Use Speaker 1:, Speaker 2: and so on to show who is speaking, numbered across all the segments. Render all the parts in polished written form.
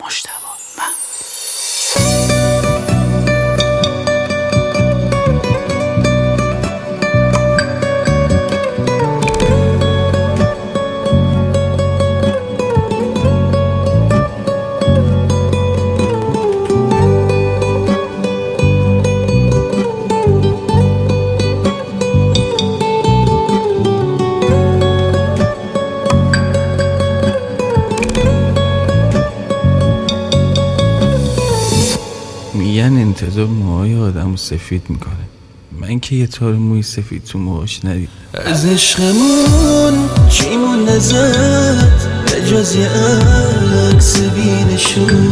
Speaker 1: مجتبی.
Speaker 2: میگن انتظار موهای آدمو سفید میکنه، من که یه تار موی سفید تو موهاش ندید.
Speaker 3: از عشقمون چی مونده زد به جز یه عکس بینشون،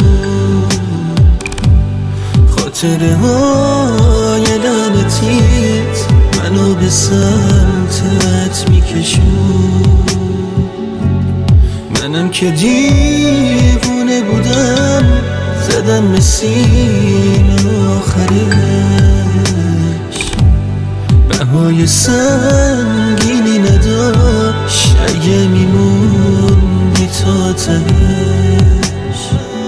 Speaker 3: خاطره های لعنتیت منو به سمتت میکشون. منم که دیوونه بودم زدم مسین آخرش، بهای سنگینی نداشت اگه میموندی تا تهش.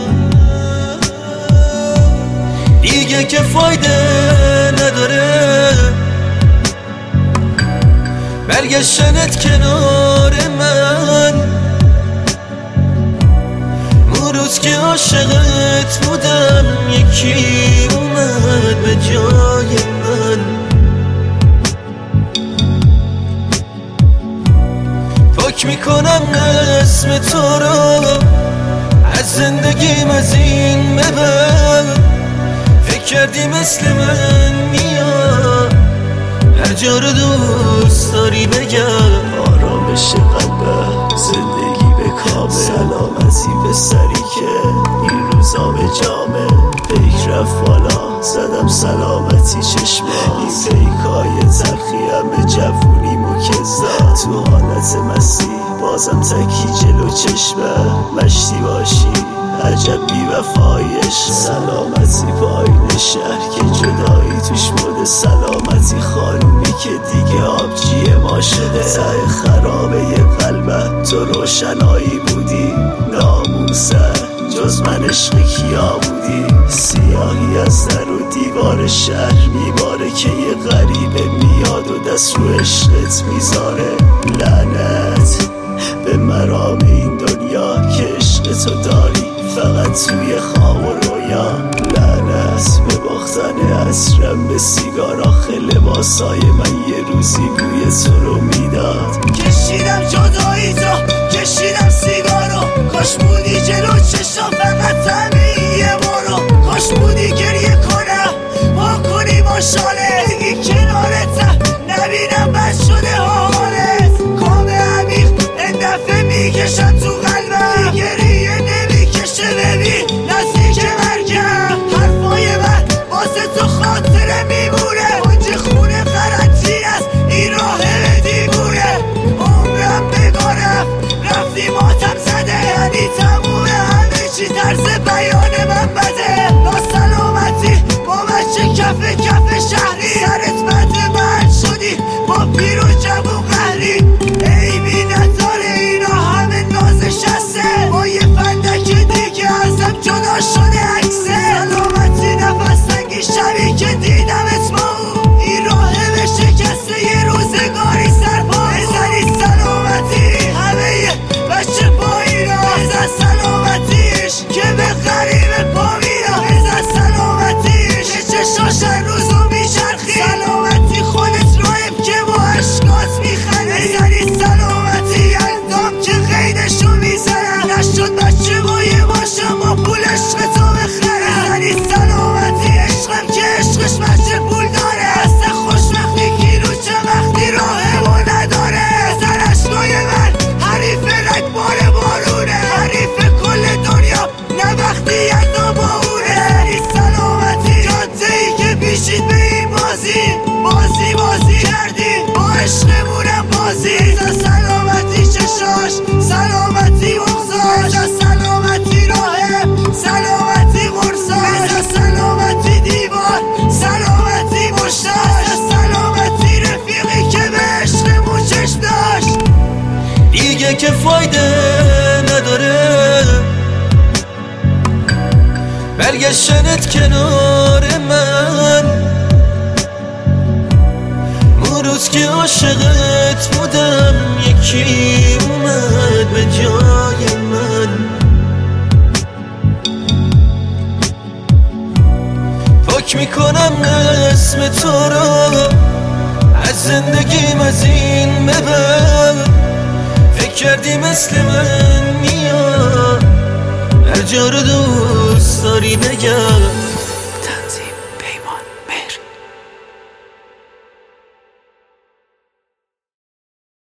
Speaker 3: دیگه که فایده نداره برگشتنت کنار من، روز که عاشقت بودم یکی اومد به جای من. پاک میکنم اسم تو رو از زندگیم، از این به بعد فکر کردی مثل من میاد هر جا رو دوست داری بگم. آرامش قلبم، زندگی به کامل، سلامتی به سری که این روزا به جامه. فکر رفت بالا زدم سلامتی چشما، این فیکای تلخیم به جوونی مکزا. تو حالت مستی بازم تکی جلو چشمه، مشتی باشی عجب بی وفایش. سلامتی پایین شهر که جدایی توش مده، سلامتی خانومی که دیگه آبجی ما شده. ته خرابه یه قلبم تو روشنایی بودی، ناموسه جز من عشق کیا بودی. سیاهی از در و دیوار شهر میباره که یه غریبه میاد و دست رو عشقت میذاره. لعنت به مرام این دنیا که عشق تو داری فقط توی خواب و رویا. لعنت به باختن عصرم به سیگار، آخه لباسای من یه روزی بوی تو رو میداد. کشیدم جدایی تو، کشیدم سیگارو، کاش بودی جلو چشم فقط همین یه بارو. کاش بودی گریه کنم ما کنی ماشاله، بگی کنارتم نبینم بد شده حالت. کام عمیق این دفعه میکشم تو قلبم، گریه نمیکشه ببین نزدیک مرگم. حرفای من واسه تو خاطره میمونه، اونجا خونه غلطی است این راه دیوونه. عمرم بگارم رفتی ماتم زده، یعنی تمومه همه چی طرز بیان. برگشتنت کنار من، اون روز که عاشقت بودم یکی اومد به جای من. پاک میکنم اسم تو رو از زندگیم، از این به بعد فکر کردی مثل من میاد هر جا رو دوست داری نگرد.